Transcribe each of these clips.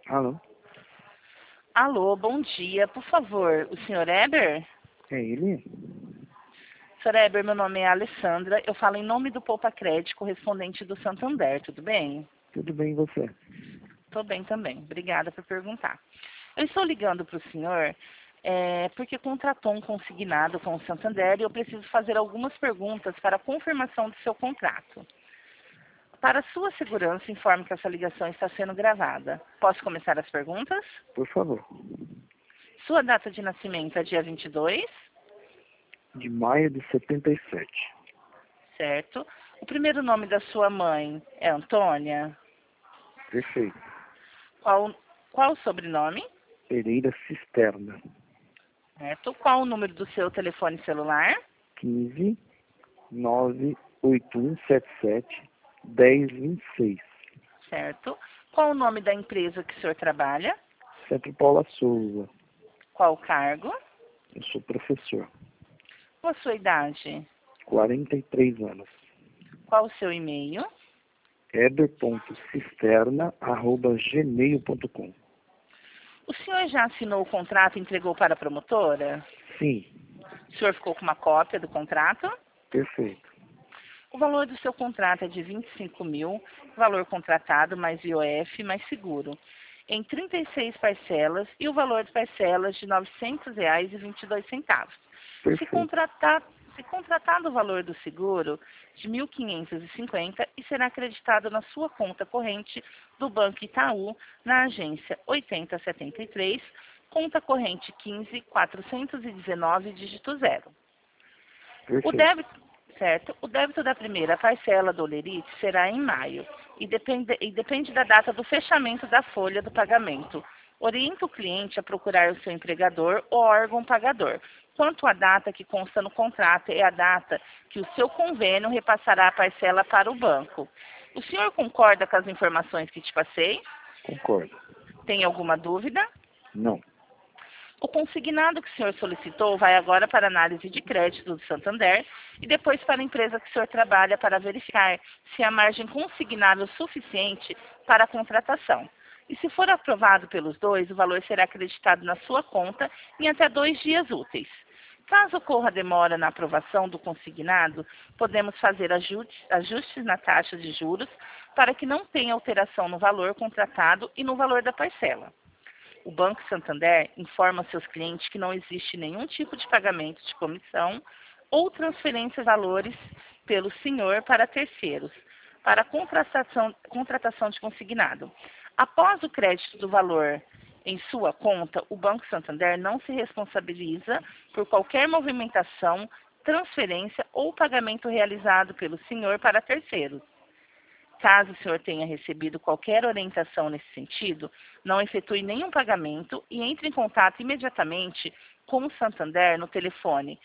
Alô? Alô, bom dia. Por favor, o senhor Eber? É ele? Senhor Eber, meu nome é Alessandra. Eu falo em nome do Poupa Crédito, correspondente do Santander. Tudo bem? Tudo bem, e você? Estou bem também. Obrigada por perguntar. Eu estou ligando para o senhor porque contratou um consignado com o Santander e eu preciso fazer algumas perguntas para a confirmação do seu contrato. Para sua segurança, informe que essa ligação está sendo gravada. Posso começar as perguntas? Por favor. Sua data de nascimento é dia 22, De maio de 77. certo? O primeiro nome da sua mãe é Antônia? Perfeito. Qual o sobrenome? Pereira Cisterna. Certo. Qual o número do seu telefone celular? 15 98177 1026. Certo. Qual o nome da empresa que o senhor trabalha? Centro Paula Souza. Qual o cargo? Eu sou professor. Qual a sua idade? 43 anos. Qual o seu e-mail? Eber.cisterna@gmail.com. O senhor já assinou o contrato e entregou para a promotora? Sim, O senhor ficou com uma cópia do contrato? perfeito. O valor do seu contrato é de 25 mil, valor contratado mais IOF mais seguro, em 36 parcelas e o valor de parcelas de R$ 900,22. Se Perfeito. contratado o valor do seguro de 1.550 e será acreditado na sua conta corrente do Banco Itaú, na agência 8073, conta corrente 15.419, dígito 0. O Perfeito. débito, certo? O débito da primeira parcela do Olerite será em maio e depende da data do fechamento da folha do pagamento. Orienta o cliente a procurar o seu empregador ou órgão pagador. Quanto à data que consta no contrato, é a data que o seu convênio repassará a parcela para o banco. O senhor concorda com as informações que te passei? Concordo. Tem alguma dúvida? Não. O consignado que o senhor solicitou vai agora para a análise de crédito do Santander e depois para a empresa que o senhor trabalha para verificar se a margem consignada é suficiente para a contratação. E se for aprovado pelos dois, o valor será acreditado na sua conta em até 2 dias úteis. Caso ocorra demora na aprovação do consignado, podemos fazer ajustes na taxa de juros para que não tenha alteração no valor contratado e no valor da parcela. O Banco Santander informa seus clientes que não existe nenhum tipo de pagamento de comissão ou transferência de valores pelo senhor para terceiros, para a contratação de consignado. Após o crédito do valor em sua conta, o Banco Santander não se responsabiliza por qualquer movimentação, transferência ou pagamento realizado pelo senhor para terceiros. Caso o senhor tenha recebido qualquer orientação nesse sentido, não efetue nenhum pagamento e entre em contato imediatamente com o Santander no telefone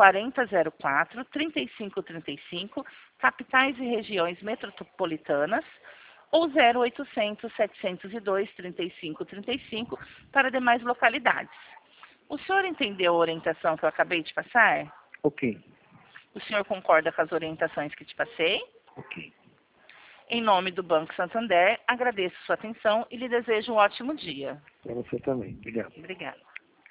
4004-3535, capitais e regiões metropolitanas, ou 0800 702 3535 para demais localidades. O senhor entendeu a orientação que eu acabei de passar? Ok. O senhor concorda com as orientações que te passei? Ok. Em nome do Banco Santander, agradeço sua atenção e lhe desejo um ótimo dia. Para você também. Obrigado. Obrigada.